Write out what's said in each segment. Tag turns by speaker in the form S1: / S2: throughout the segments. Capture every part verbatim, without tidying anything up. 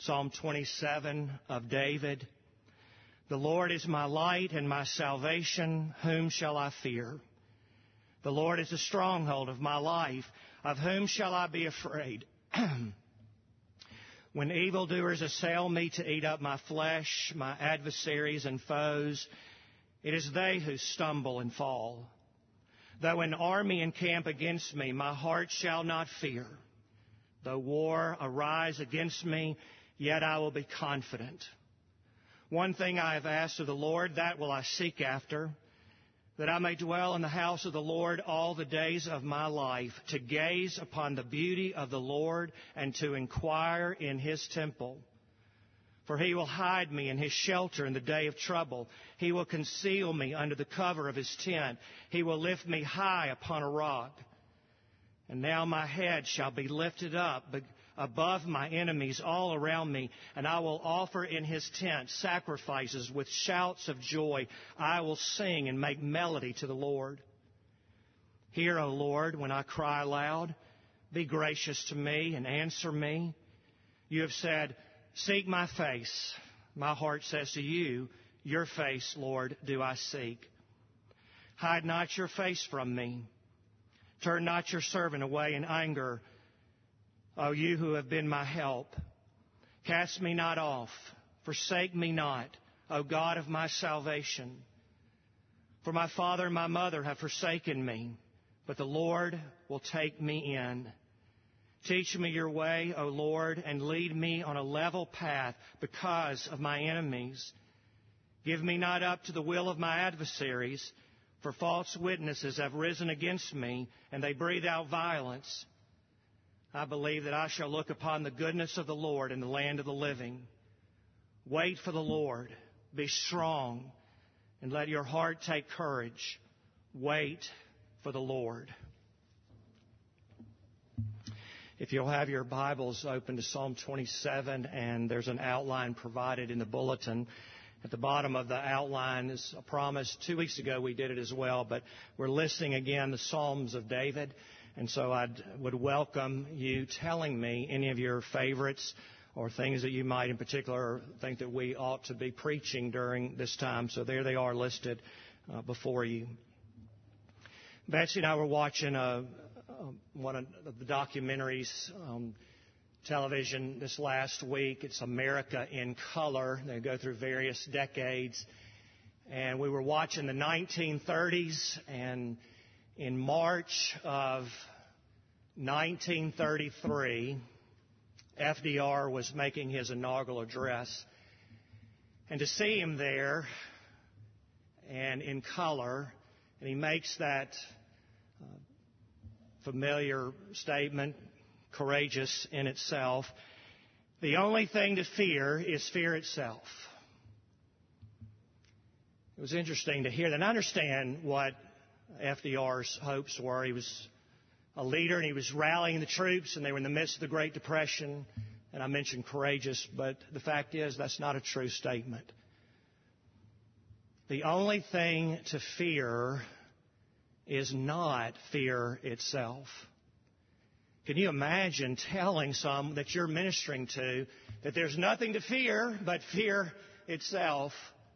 S1: Psalm twenty-seven of David. The Lord is my light and my salvation. Whom shall I fear? The Lord is the stronghold of my life. Of whom shall I be afraid? When evildoers assail me to eat up my flesh, my adversaries and foes, it is they who stumble and fall. Though an army encamp against me, my heart shall not fear. Though war arise against me, yet I will be confident. One thing I have asked of the Lord, that will I seek after, that I may dwell in the house of the Lord all the days of my life, to gaze upon the beauty of the Lord and to inquire in His temple. For He will hide me in His shelter in the day of trouble. He will conceal me under the cover of His tent. He will lift me high upon a rock. And now my head shall be lifted up above my enemies all around me, and I will offer in His tent sacrifices with shouts of joy. I will sing and make melody to the Lord. Hear, O Lord, when I cry aloud. Be gracious to me and answer me. You have said, seek my face. My heart says to you, your face, Lord, do I seek. Hide not your face from me. Turn not your servant away in anger, O you who have been my help. Cast me not off. Forsake me not, O God of my salvation. For my father and my mother have forsaken me, but the Lord will take me in. Teach me your way, O Lord, and lead me on a level path because of my enemies. Give me not up to the will of my adversaries, for false witnesses have risen against me, and they breathe out violence. I believe that I shall look upon the goodness of the Lord in the land of the living. Wait for the Lord. Be strong, and let your heart take courage. Wait for the Lord. If you'll have your Bibles open to Psalm twenty-seven, and there's an outline provided in the bulletin. At the bottom of the outline is a promise. Two weeks ago we did it as well, but we're listing again the Psalms of David. And so I would welcome you telling me any of your favorites or things that you might in particular think that we ought to be preaching during this time. So there they are listed uh, before you. Betsy and I were watching uh, one of the documentaries on television this last week. It's America in Color. They go through various decades. And we were watching the nineteen thirties, and in March of nineteen thirty-three, F D R was making his inaugural address. And to see him there and in color, and he makes that uh, familiar statement, courageous in itself, the only thing to fear is fear itself. It was interesting to hear that and understand what F D R's hopes were. He was a leader, and he was rallying the troops, and they were in the midst of the Great Depression. And I mentioned courageous, but the fact is that's not a true statement. The only thing to fear is not fear itself. Can you imagine telling some that you're ministering to that there's nothing to fear but fear itself?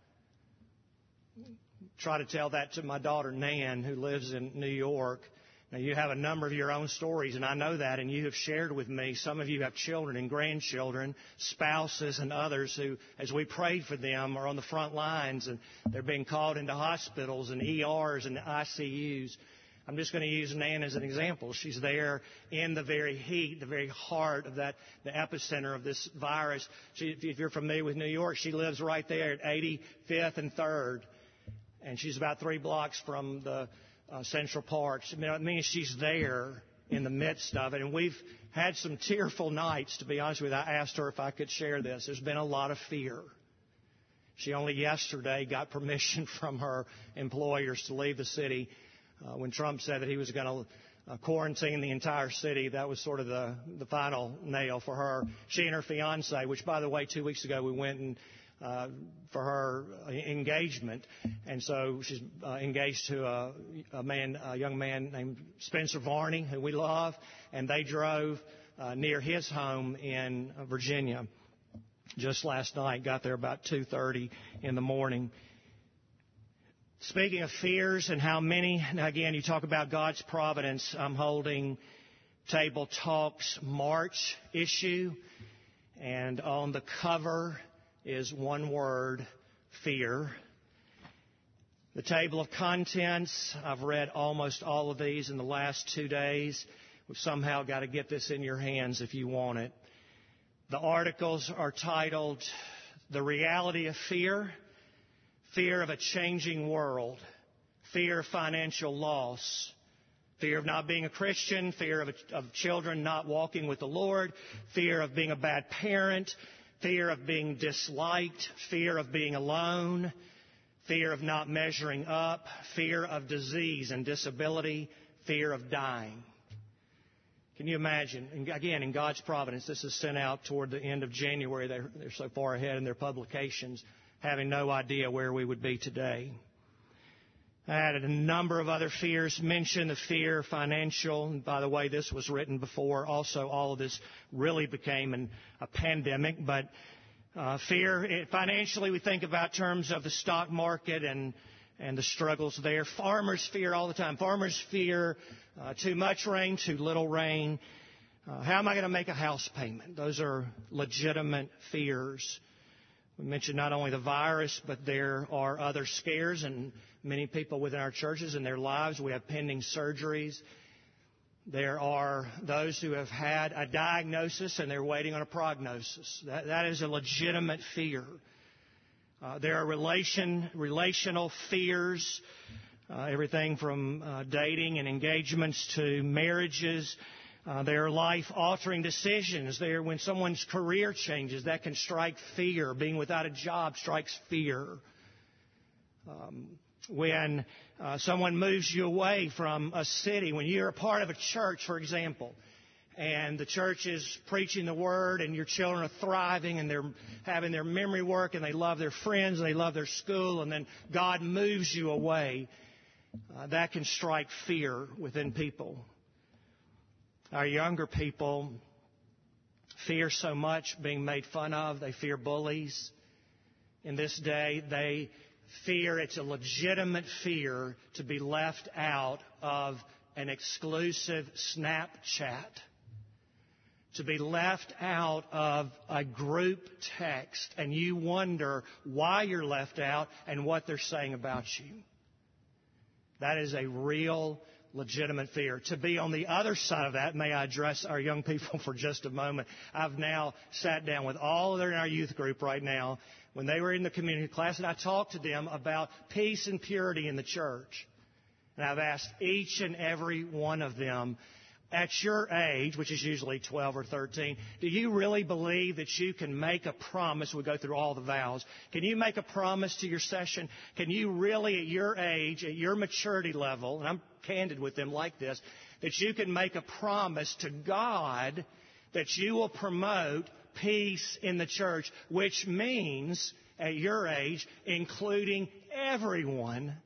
S1: Try to tell that to my daughter Nan, who lives in New York. Now, you have a number of your own stories, and I know that, and you have shared with me. Some of you have children and grandchildren, spouses, and others who, as we prayed for them, are on the front lines, and they're being called into hospitals and E Rs and I C Us. I'm just going to use Nan as an example. She's there in the very heat, the very heart of that, the epicenter of this virus. She, if you're familiar with New York, she lives right there at eighty-fifth and third. And she's about three blocks from the uh, Central Park. I mean, it means she's there in the midst of it. And we've had some tearful nights, to be honest with you. I asked her if I could share this. There's been a lot of fear. She only yesterday got permission from her employers to leave the city. Uh, when Trump said that he was going to uh, quarantine the entire city, that was sort of the, the final nail for her. She and her fiancé, which, by the way, two weeks ago we went and Uh, for her engagement, and so she's uh, engaged to a, a man, a young man named Spencer Varney, who we love, and they drove uh, near his home in Virginia. just last night. Got there about two thirty in the morning. Speaking of fears and how many, now again, you talk about God's providence. I'm holding Table Talks March issue, and on the cover is one word, fear. The table of contents, I've read almost all of these in the last two days. We've somehow got to get this in your hands if you want it. The articles are titled, The Reality of Fear, Fear of a Changing World, Fear of Financial Loss, Fear of not being a Christian, fear of, of children not walking with the Lord, fear of being a bad parent, fear of being disliked, fear of being alone, fear of not measuring up, fear of disease and disability, fear of dying. Can you imagine? And again, in God's providence, this is sent out toward the end of January. They're, they're so far ahead in their publications, having no idea where we would be today. I added a number of other fears mentioned, the fear financial. And by the way, this was written before. Also, all of this really became an, a pandemic. But uh, fear, it, financially, we think about terms of the stock market and, and the struggles there. Farmers fear all the time. Farmers fear uh, too much rain, too little rain. Uh, how am I going to make a house payment? Those are legitimate fears. We mentioned not only the virus, but there are other scares, and many people within our churches in their lives, we have pending surgeries. There are those who have had a diagnosis and they're waiting on a prognosis. That, that is a legitimate fear. Uh, there are relation, relational fears, uh, everything from uh, dating and engagements to marriages. Uh, there are life-altering decisions. There, when someone's career changes, that can strike fear. Being without a job strikes fear. Um, when uh, someone moves you away from a city, when you're a part of a church, for example, and the church is preaching the Word and your children are thriving and they're having their memory work and they love their friends and they love their school, and then God moves you away, uh, that can strike fear within people. Our younger people fear so much being made fun of. They fear bullies. In this day, they fear, it's a legitimate fear, to be left out of an exclusive Snapchat, to be left out of a group text, and you wonder why you're left out and what they're saying about you. That is a real legitimate fear. To be on the other side of that, may I address our young people for just a moment? I've now sat down with all of them in our youth group right now when they were in the community class, and I talked to them about peace and purity in the church. And I've asked each and every one of them, at your age, which is usually twelve or thirteen, do you really believe that you can make a promise? We go through all the vows. Can you make a promise to your session? Can you really, at your age, at your maturity level, and I'm candid with them like this, that you can make a promise to God that you will promote peace in the church, which means, at your age, including everyone,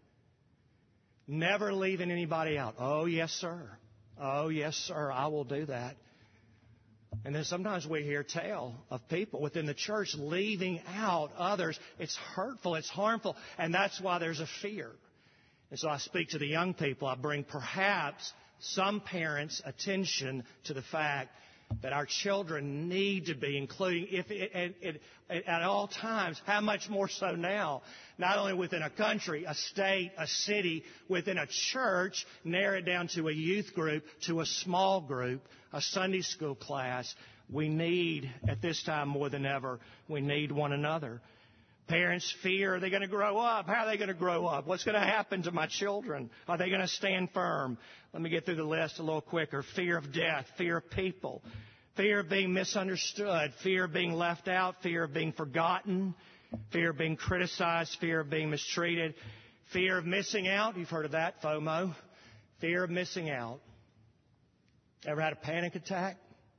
S1: never leaving anybody out. Oh, yes, sir. Oh, yes, sir, I will do that. And then sometimes we hear tale of people within the church leaving out others. It's hurtful, it's harmful, and that's why there's a fear. And so I speak to the young people. I bring perhaps some parents' attention to the fact that our children need to be, including if it, it, it, at all times, how much more so now, not only within a country, a state, a city, within a church, narrow it down to a youth group, to a small group, a Sunday school class. We need, at this time more than ever, we need one another. Parents fear, are they going to grow up? How are they going to grow up? What's going to happen to my children? Are they going to stand firm? Let me get through the list a little quicker. Fear of death, fear of people, fear of being misunderstood, fear of being left out, fear of being forgotten, fear of being criticized, fear of being mistreated, fear of missing out. You've heard of that, FOMO. Fear of missing out. Ever had a panic attack?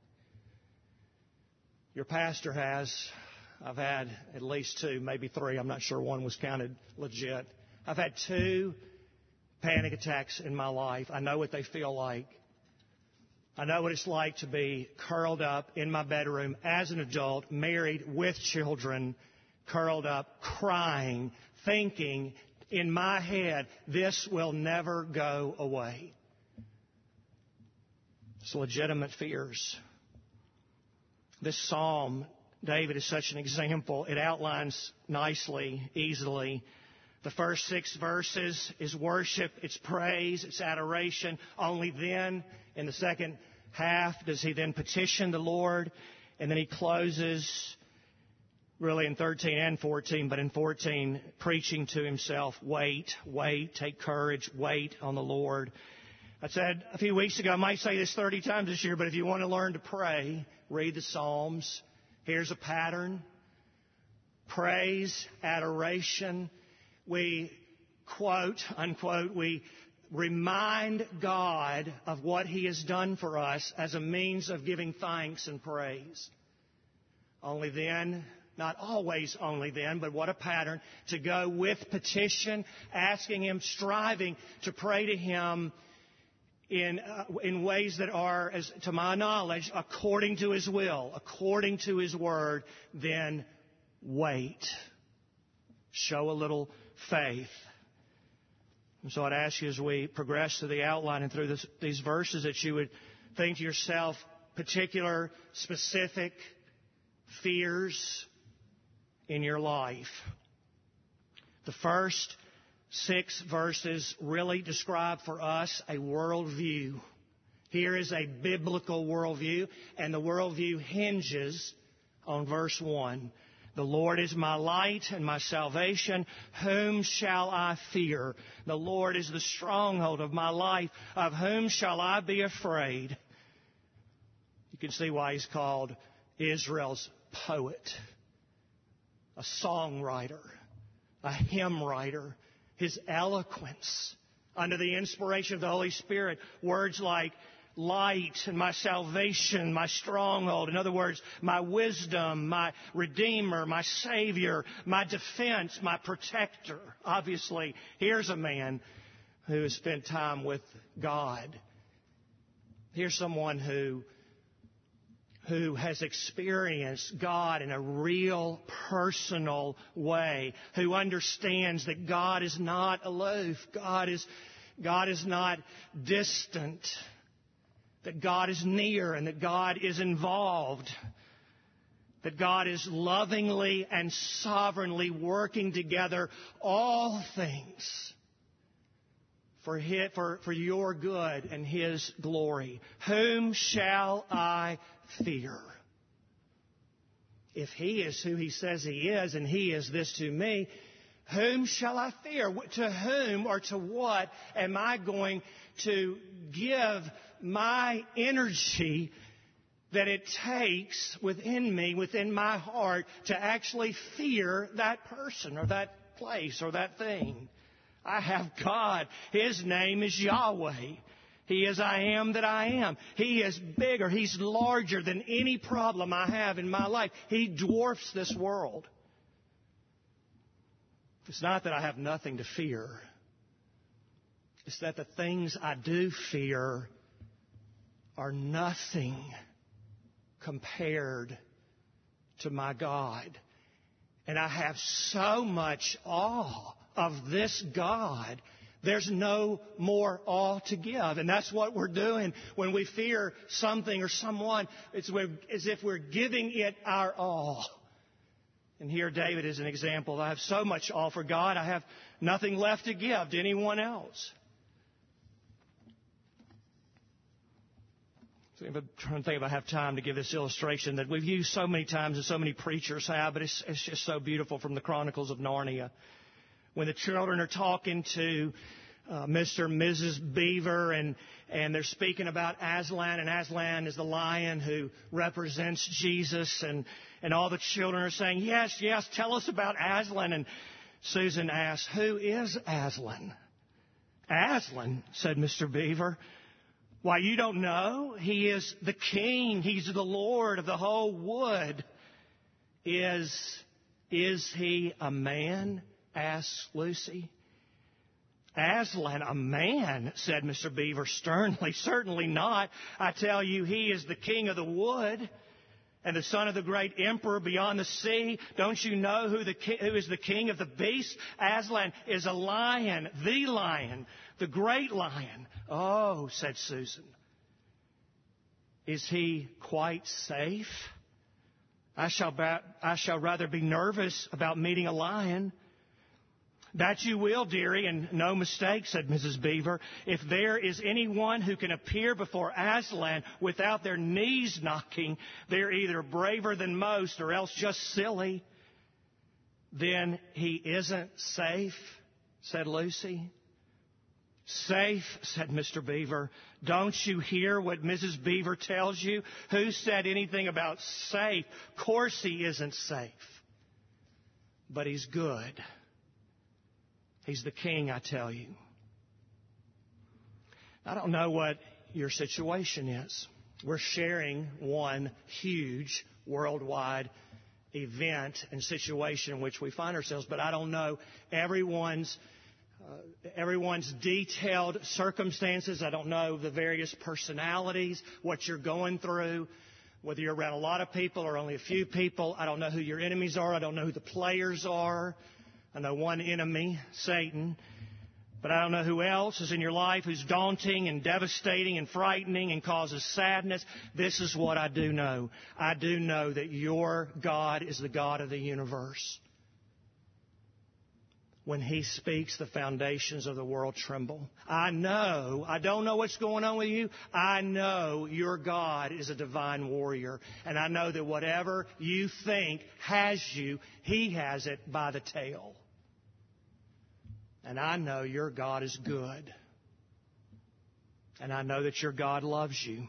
S1: Your pastor has. I've had at least two, maybe three. I'm not sure one was counted legit. I've had two panic attacks in my life. I know what they feel like. I know what it's like to be curled up in my bedroom as an adult, married with children, curled up, crying, thinking in my head, this will never go away. It's legitimate fears. This psalm, David, is such an example. It outlines nicely, easily. The first six verses is worship, it's praise, it's adoration. Only then, in the second half, does he then petition the Lord. And then he closes, really in thirteen and fourteen, but in fourteen, preaching to himself, wait, wait, take courage, wait on the Lord. I said a few weeks ago, I might say this thirty times this year, but if you want to learn to pray, read the Psalms. Here's a pattern. Praise, adoration. We quote, unquote, we remind God of what He has done for us as a means of giving thanks and praise. Only then, not always only then, but what a pattern, to go with petition, asking Him, striving to pray to Him in uh, in ways that are, as to my knowledge, according to His will, according to His word, then wait. Show a little faith. And so I'd ask you as we progress through the outline and through this, these verses that you would think to yourself particular, specific fears in your life. The first six verses really describe for us a worldview. Here is a biblical worldview, and the worldview hinges on verse one. The Lord is my light and my salvation. Whom shall I fear? The Lord is the stronghold of my life. Of whom shall I be afraid? You can see why he's called Israel's poet, a songwriter, a hymn writer. His eloquence, under the inspiration of the Holy Spirit, words like light and my salvation, my stronghold. In other words, my wisdom, my Redeemer, my Savior, my defense, my protector. Obviously, here's a man who has spent time with God. Here's someone who who has experienced God in a real, personal way, who understands that God is not aloof, God is, God is not distant, that God is near and that God is involved, that God is lovingly and sovereignly working together all things for, his, for, for your good and His glory. Whom shall I fear? If He is who He says He is, and He is this to me, whom shall I fear? To whom or to what am I going to give my energy that it takes within me, within my heart, to actually fear that person or that place or that thing? I have God. His name is Yahweh. He is I am that I am. He is bigger. He's larger than any problem I have in my life. He dwarfs this world. It's not that I have nothing to fear. It's that the things I do fear are nothing compared to my God. And I have so much awe of this God. There's no more awe to give. And that's what we're doing when we fear something or someone. It's as if we're giving it our all. And here David is an example. I have so much awe for God, I have nothing left to give to anyone else. So I'm trying to think if I have time to give this illustration that we've used so many times and so many preachers have, but it's, it's just so beautiful from the Chronicles of Narnia. When the children are talking to uh, Mister and Missus Beaver, and, and they're speaking about Aslan, and Aslan is the lion who represents Jesus, and, and all the children are saying, yes, yes, tell us about Aslan. And Susan asks, who is Aslan? Aslan, said Mister Beaver. Why, you don't know? He is the king. He's the Lord of the whole wood. Is, is he a man? Asks Lucy. Aslan, a man, said Mister Beaver sternly. Certainly not. I tell you, he is the king of the wood and the son of the great emperor beyond the sea. Don't you know who, the ki- who is the king of the beasts? Aslan is a lion, the lion, the great lion. Oh, said Susan. Is he quite safe? I shall, ba- I shall rather be nervous about meeting a lion. That you will, dearie, and no mistake, said Missus Beaver. If there is anyone who can appear before Aslan without their knees knocking, they're either braver than most or else just silly. Then he isn't safe, said Lucy. Safe, said Mister Beaver. Don't you hear what Missus Beaver tells you? Who said anything about safe? Of course he isn't safe. But he's good. He's the king, I tell you. I don't know what your situation is. We're sharing one huge worldwide event and situation in which we find ourselves, but I don't know everyone's uh, everyone's detailed circumstances. I don't know the various personalities, what you're going through, whether you're around a lot of people or only a few people. I don't know who your enemies are. I don't know who the players are. I know one enemy, Satan, but I don't know who else is in your life who's daunting and devastating and frightening and causes sadness. This is what I do know. I do know that your God is the God of the universe. When He speaks, the foundations of the world tremble. I know, I don't know what's going on with you. I know your God is a divine warrior. And I know that whatever you think has you, He has it by the tail. And I know your God is good. And I know that your God loves you.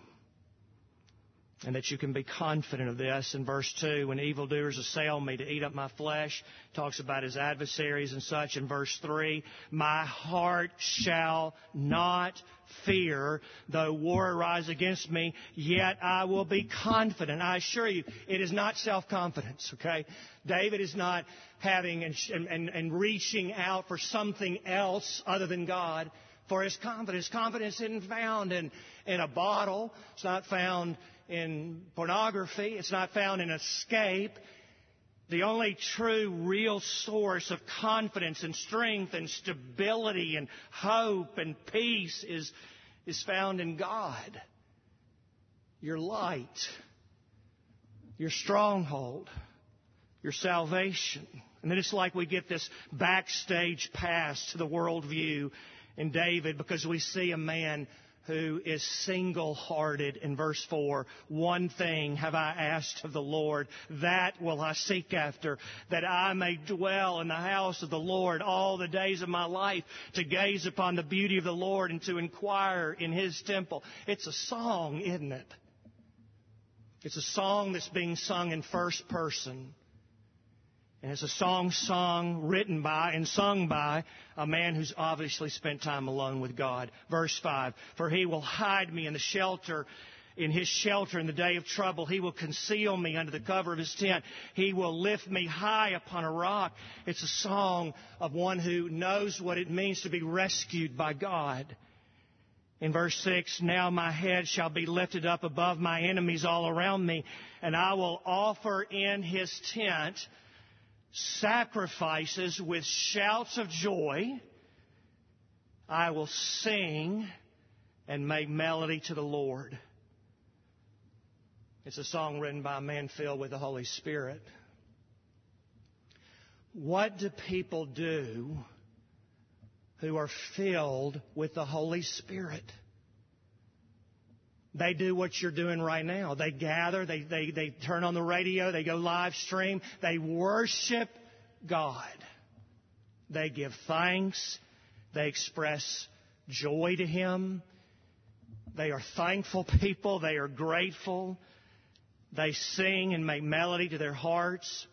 S1: And that you can be confident of this. In verse two, when evildoers assail me to eat up my flesh, talks about his adversaries and such. In verse three, my heart shall not fear, though war arise against me, yet I will be confident. I assure you, it is not self-confidence, okay? David is not having and, and, and reaching out for something else other than God for his confidence. Confidence isn't found in, in a bottle. It's not found in pornography. It's not found in escape. The only true, real source of confidence and strength and stability and hope and peace is, is found in God. Your light, your stronghold, your salvation. And then it's like we get this backstage pass to the worldview in David because we see a man who is single-hearted in verse four. One thing have I asked of the Lord, that will I seek after, that I may dwell in the house of the Lord all the days of my life, to gaze upon the beauty of the Lord and to inquire in His temple. It's a song, isn't it? It's a song that's being sung in first person. And it's a song sung, written by, and sung by a man who's obviously spent time alone with God. Verse five, for He will hide me in the shelter, in His shelter in the day of trouble. He will conceal me under the cover of His tent. He will lift me high upon a rock. It's a song of one who knows what it means to be rescued by God. In verse six, now my head shall be lifted up above my enemies all around me, and I will offer in His tent sacrifices with shouts of joy. I will sing and make melody to the Lord. It's a song written by a man filled with the Holy Spirit. What do people do who are filled with the Holy Spirit? They do what you're doing right now. They gather, they, they, they turn on the radio, they go live stream, they worship God. They give thanks, they express joy to Him. They are thankful people, they are grateful. They sing and make melody to their hearts.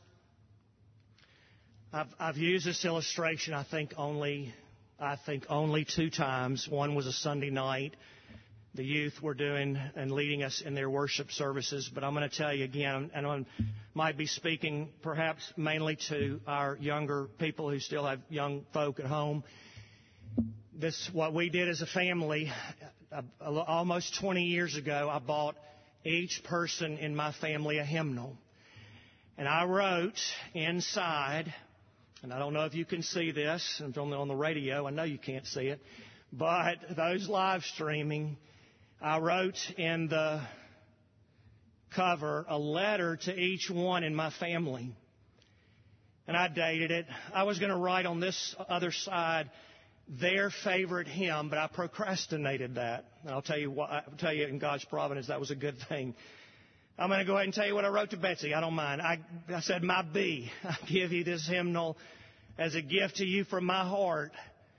S1: I've, I've used this illustration, I think only, I think only two times. One was a Sunday night. The youth were doing and leading us in their worship services. But I'm going to tell you again, and I might be speaking perhaps mainly to our younger people who still have young folk at home. this, what we did as a family, uh, almost twenty years ago, I bought each person in my family a hymnal. And I wrote inside, and I don't know if you can see this, it's only on the radio, I know you can't see it, but those live streaming, I wrote in the cover a letter to each one in my family. And I dated it. I was going to write on this other side their favorite hymn, but I procrastinated that. And I'll tell you what, I'll tell you in God's providence that was a good thing. I'm going to go ahead and tell you what I wrote to Betsy. I don't mind. I, I said, my B, I give you this hymnal as a gift to you from my heart.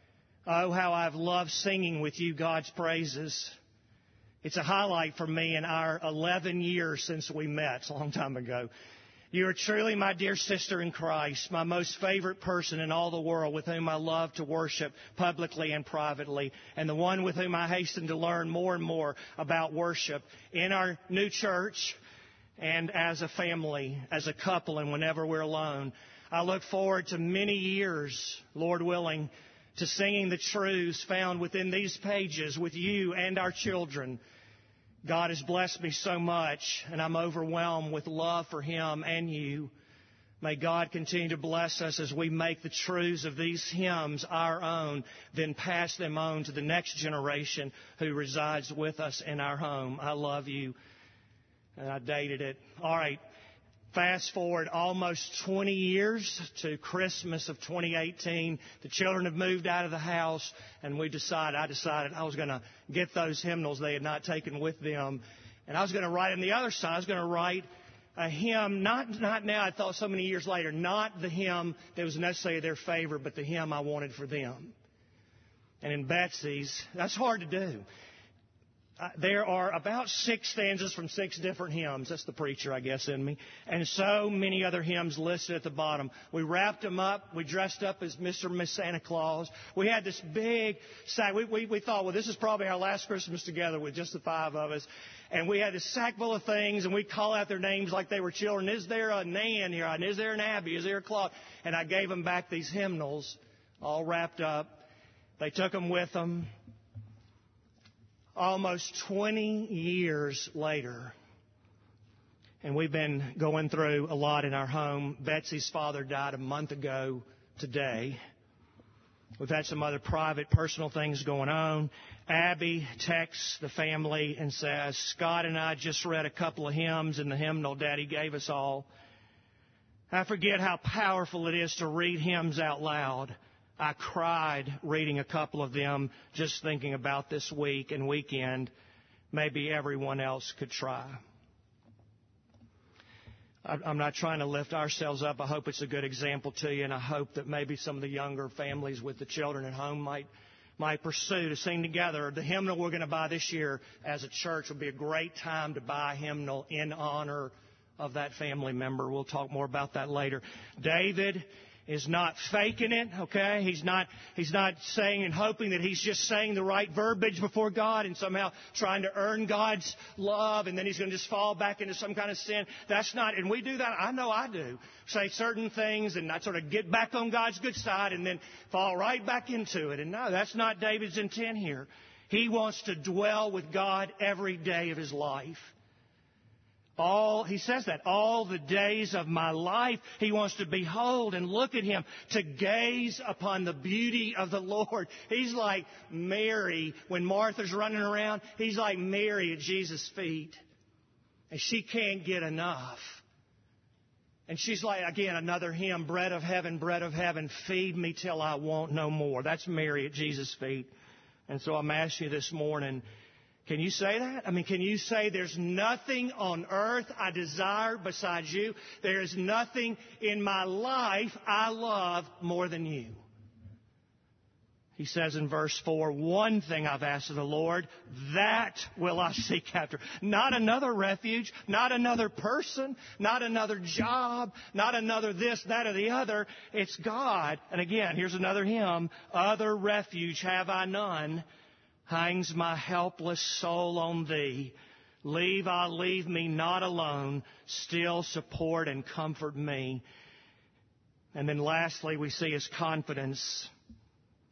S1: Oh, how I've loved singing with you God's praises. It's a highlight for me in our eleven years since we met. It's a long time ago. You are truly my dear sister in Christ, my most favorite person in all the world with whom I love to worship publicly and privately, and the one with whom I hasten to learn more and more about worship in our new church and as a family, as a couple, and whenever we're alone. I look forward to many years, Lord willing, to singing the truths found within these pages with you and our children. God has blessed me so much, and I'm overwhelmed with love for Him and you. May God continue to bless us as we make the truths of these hymns our own, then pass them on to the next generation who resides with us in our home. I love you. And I dated it. All right. Fast forward almost twenty years to Christmas of twenty eighteen. The children have moved out of the house, and we decided, I decided I was going to get those hymnals they had not taken with them. And I was going to write on the other side, I was going to write a hymn, not, not now, I thought so many years later, not the hymn that was necessarily their favorite, but the hymn I wanted for them. And in Betsy's, that's hard to do. Uh, there are about six stanzas from six different hymns. That's the preacher, I guess, in me. And so many other hymns listed at the bottom. We wrapped them up. We dressed up as Mister and Miss Santa Claus. We had this big sack. We, we, we thought, well, this is probably our last Christmas together with just the five of us. And we had this sack full of things, and we'd call out their names like they were children. Is there a Nan here? And is there an Abby? Is there a Claude? And I gave them back these hymnals all wrapped up. They took them with them. Almost twenty years later, and we've been going through a lot in our home. Betsy's father died a month ago today. We've had some other private, personal things going on. Abby texts the family and says, Scott and I just read a couple of hymns in the hymnal Daddy gave us all. I forget how powerful it is to read hymns out loud. I cried reading a couple of them, just thinking about this week and weekend. Maybe everyone else could try. I'm not trying to lift ourselves up. I hope it's a good example to you, and I hope that maybe some of the younger families with the children at home might might pursue to sing together. The hymnal we're going to buy this year as a church will be a great time to buy a hymnal in honor of that family member. We'll talk more about that later. David is not faking it, okay? He's not, he's not saying and hoping that he's just saying the right verbiage before God and somehow trying to earn God's love, and then he's going to just fall back into some kind of sin. That's not, and we do that. I know I do. Say certain things and not sort of get back on God's good side and then fall right back into it. And no, that's not David's intent here. He wants to dwell with God every day of his life. All, he says that, all the days of my life, he wants to behold and look at him, to gaze upon the beauty of the Lord. He's like Mary when Martha's running around. He's like Mary at Jesus' feet. And she can't get enough. And she's like, again, another hymn, bread of heaven, bread of heaven, feed me till I want no more. That's Mary at Jesus' feet. And so I'm asking you this morning, can you say that? I mean, can you say there's nothing on earth I desire besides you? There is nothing in my life I love more than you. He says in verse four, one thing I've asked of the Lord, that will I seek after. Not another refuge, not another person, not another job, not another this, that, or the other. It's God. And again, here's another hymn. Other refuge have I none. Hangs my helpless soul on thee. Leave I leave me not alone. Still support and comfort me. And then lastly, we see his confidence.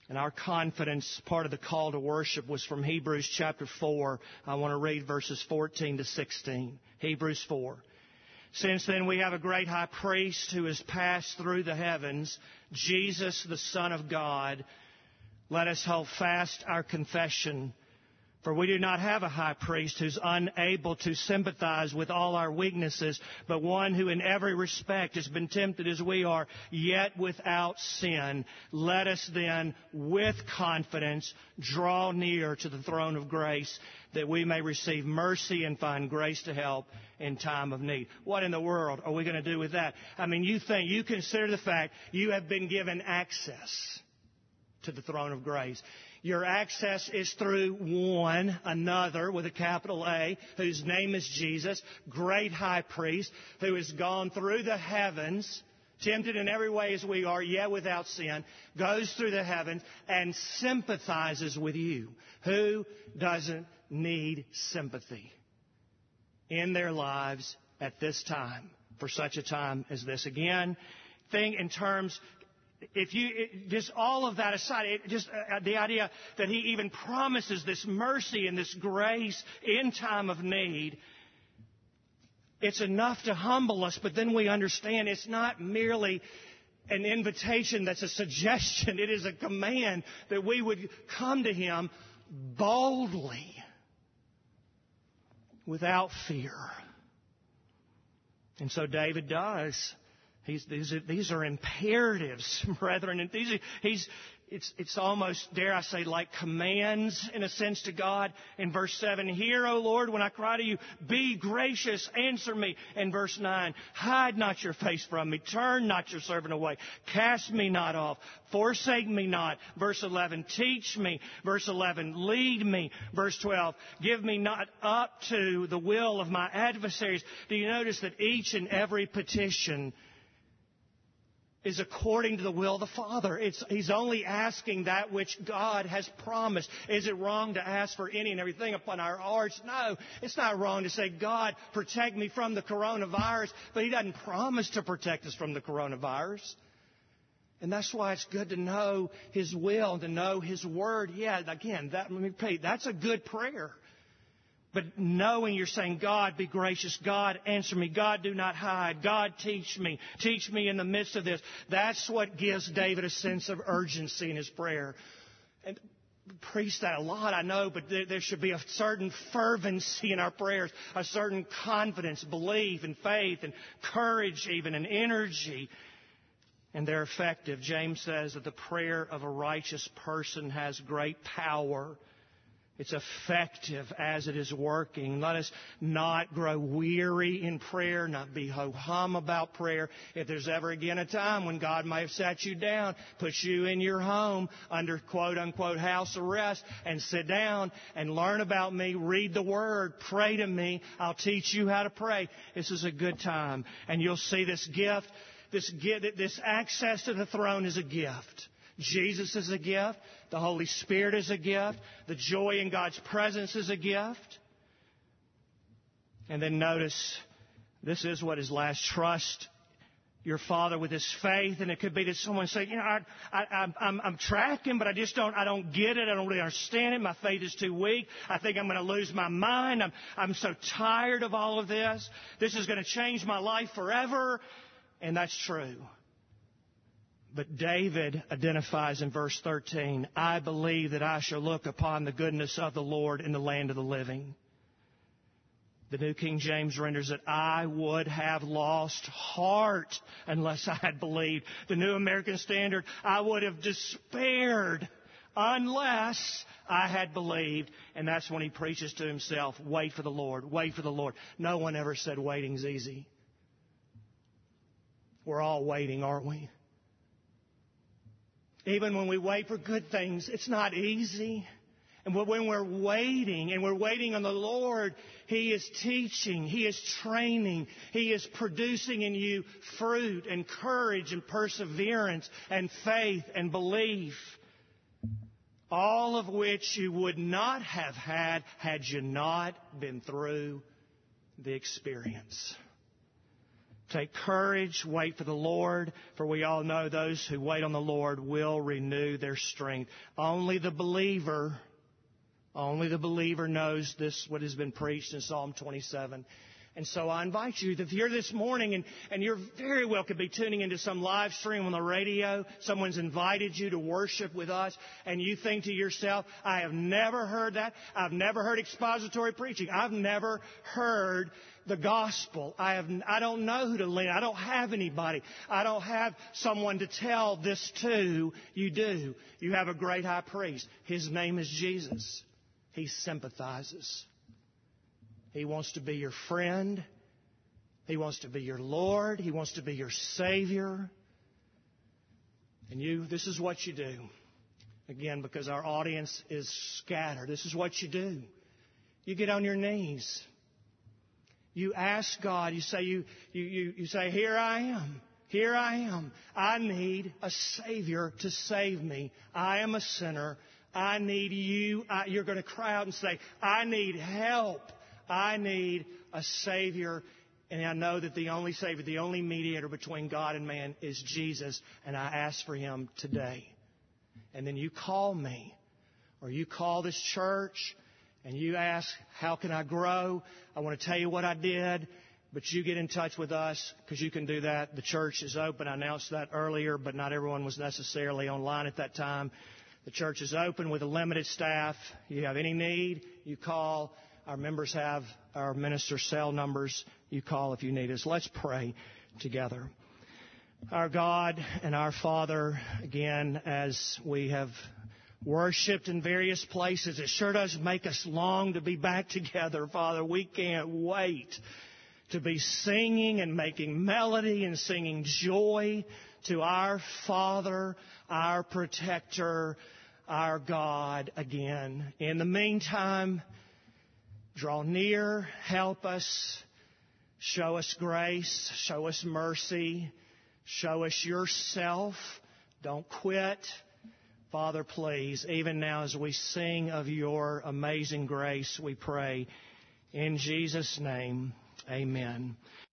S1: And our confidence, part of the call to worship, was from Hebrews chapter four. I want to read verses fourteen to sixteen. Hebrews four. Since then we have a great high priest who has passed through the heavens, Jesus, the Son of God. Let us hold fast our confession. For we do not have a high priest who's unable to sympathize with all our weaknesses, but one who in every respect has been tempted as we are, yet without sin. Let us then, with confidence, draw near to the throne of grace, that we may receive mercy and find grace to help in time of need. What in the world are we going to do with that? I mean, you think, you consider the fact you have been given access to the throne of grace. Your access is through one, another, with a capital A, whose name is Jesus, great high priest, who has gone through the heavens, tempted in every way as we are, yet without sin, goes through the heavens and sympathizes with you. Who doesn't need sympathy in their lives at this time, for such a time as this? Again, think in terms... If you, it, just all of that aside, it, just uh, the idea that He even promises this mercy and this grace in time of need, it's enough to humble us, but then we understand it's not merely an invitation that's a suggestion. It is a command that we would come to Him boldly, without fear. And so David does. He's, these, are, these are imperatives, brethren. And these are, he's, it's, it's almost, dare I say, like commands in a sense to God. In verse seven, hear, O Lord, when I cry to you. Be gracious, answer me. In verse nine, hide not your face from me. Turn not your servant away. Cast me not off. Forsake me not. Verse eleven, teach me. Verse eleven, lead me. Verse twelve, give me not up to the will of my adversaries. Do you notice that each and every petition is according to the will of the Father? It's, he's only asking that which God has promised. Is it wrong to ask for any and everything upon our hearts? No, it's not wrong to say, God, protect me from the coronavirus, but He doesn't promise to protect us from the coronavirus. And that's why it's good to know His will, to know His Word. Yeah, again, that, let me repeat, that's a good prayer. But knowing you're saying, God, be gracious. God, answer me. God, do not hide. God, teach me. Teach me in the midst of this. That's what gives David a sense of urgency in his prayer. And we preach that a lot, I know, but there, there should be a certain fervency in our prayers, a certain confidence, belief, and faith, and courage even, and energy. And they're effective. James says that the prayer of a righteous person has great power. It's effective as it is working. Let us not grow weary in prayer, not be ho-hum about prayer. If there's ever again a time when God may have sat you down, put you in your home under quote-unquote house arrest, and sit down and learn about me, read the Word, pray to me, I'll teach you how to pray. This is a good time. And you'll see this gift, this, this access to the throne is a gift. Jesus is a gift. The Holy Spirit is a gift. The joy in God's presence is a gift. And then notice, this is what is last. Trust your Father with His faith. And it could be that someone say, you know, I, I, I'm, I'm tracking, but I just don't, I don't get it. I don't really understand it. My faith is too weak. I think I'm going to lose my mind. I'm, I'm so tired of all of this. This is going to change my life forever. And that's true. But David identifies in verse thirteen, I believe that I shall look upon the goodness of the Lord in the land of the living. The New King James renders it, I would have lost heart unless I had believed. The New American Standard, I would have despaired unless I had believed. And that's when he preaches to himself, wait for the Lord, wait for the Lord. No one ever said waiting's easy. We're all waiting, aren't we? Even when we wait for good things, it's not easy. And when we're waiting, and we're waiting on the Lord, He is teaching, He is training, He is producing in you fruit and courage and perseverance and faith and belief. All of which you would not have had had you not been through the experience. Take courage, wait for the Lord, for we all know those who wait on the Lord will renew their strength. Only the believer, only the believer knows this, what has been preached in Psalm twenty-seven. And so I invite you, if you're this morning and, and you're very well could be tuning into some live stream on the radio, someone's invited you to worship with us, and you think to yourself, I have never heard that. I've never heard expository preaching. I've never heard the gospel. I have, I don't know who to lean. I don't have anybody. I don't have someone to tell this to. You do. You have a great high priest. His name is Jesus. He sympathizes. He wants to be your friend. He wants to be your Lord. He wants to be your Savior. And you, this is what you do. Again, because our audience is scattered. This is what you do. You get on your knees. You ask God. You say, you, you, you, you say, here I am. Here I am. I need a Savior to save me. I am a sinner. I need you. I, you're going to cry out and say, I need help. I need a Savior, and I know that the only Savior, the only mediator between God and man is Jesus, and I ask for Him today. And then you call me, or you call this church, and you ask, how can I grow? I want to tell you what I did, but you get in touch with us, because you can do that. The church is open. I announced that earlier, but not everyone was necessarily online at that time. The church is open with a limited staff. You have any need, you call. Our members have our minister cell numbers. You call if you need us. Let's pray together. Our God and our Father, again, as we have worshipped in various places, it sure does make us long to be back together, Father. We can't wait to be singing and making melody and singing joy to our Father, our Protector, our God again. In the meantime, draw near, help us, show us grace, show us mercy, show us yourself. Don't quit. Father, please, even now as we sing of your amazing grace, we pray in Jesus' name, amen.